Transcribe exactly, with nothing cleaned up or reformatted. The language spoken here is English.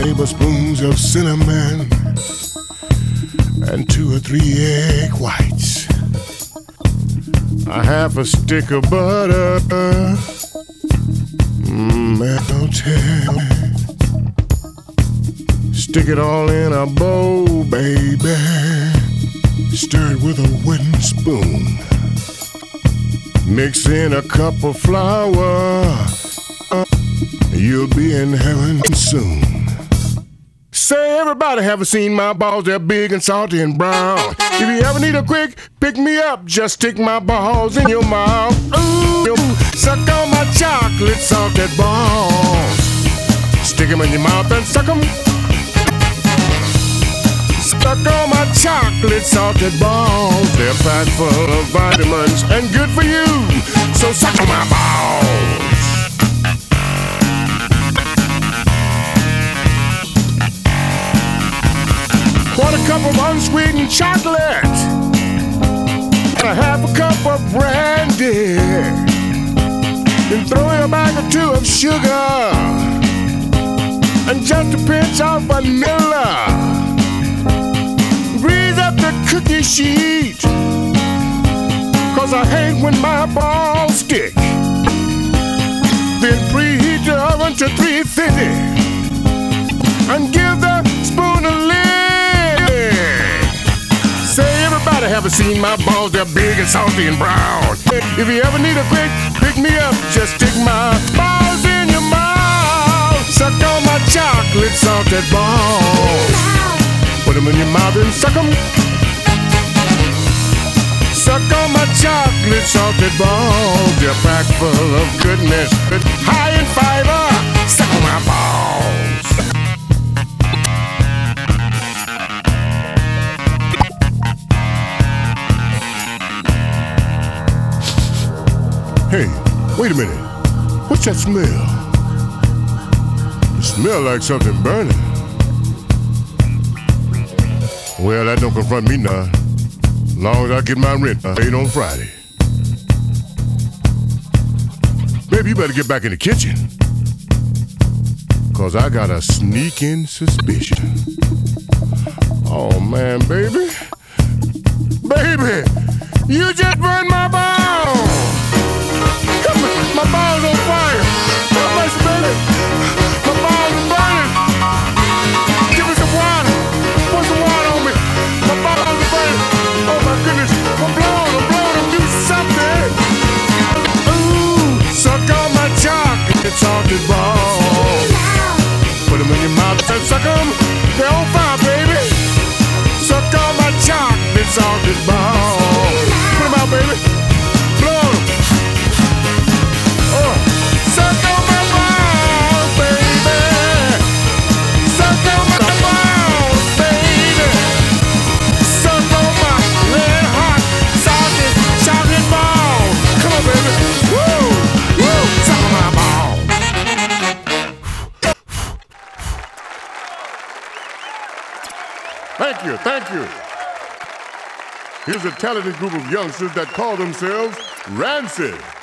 tablespoons of cinnamon and two or three egg whites, a half a stick of butter, mm, melted. Stick it all in a bowl, baby. Stir it with a wooden spoon. Mix in a cup of flour. You'll be in heaven soon. Say, everybody haven't seen my balls, they're big and salty and brown. If you ever need a quick pick-me-up, just stick my balls in your mouth. Ooh, suck on my chocolate salted balls. Stick them in your mouth and suck them. Suck on my chocolate salted balls. They're packed full of vitamins and good for you. So suck on my balls. Quarter cup of unsweetened chocolate and a half a cup of brandy. Then throw in a bag or two of sugar and just a pinch of vanilla. Grease up the cookie sheet, cause I hate when my balls stick. Then preheat the oven to three fifty and give the spoon a lick. Say, everybody haven't seen my balls, they're big and salty and brown. If you ever need a quick pick-me-up, just stick my balls in your mouth. Suck on my chocolate salted balls. Put them in your mouth and suck them. Suck on my chocolate salted balls. They're packed full of goodness, high in fiber. Suck on my balls. Hey, wait a minute. What's that smell? It smells like something burning. Well, that don't confront me now. Long as I get my rent paid on Friday. Baby, you better get back in the kitchen, cause I got a sneaking suspicion. Oh man, baby. Baby, you just burned my balls. Come on, my balls on fire. God bless you, baby. My balls are burning. Give me some water. Put some water on me. My balls are burning. Oh my goodness. I'm blowing, I'm blowing, I'm doing something. Ooh, suck on my chocolate salted balls. Put them in your mouth and suck them. They're on fire, baby. Suck on my chocolate salted balls. Put them out, baby. Blow them. Oh, suck on my balls, baby. Suck on my balls, baby. Suck on my red hot salted chocolate balls. Come on, baby. Woo, woo. Suck on my balls. Thank you, thank you. Here's a talented group of youngsters that call themselves Rancid.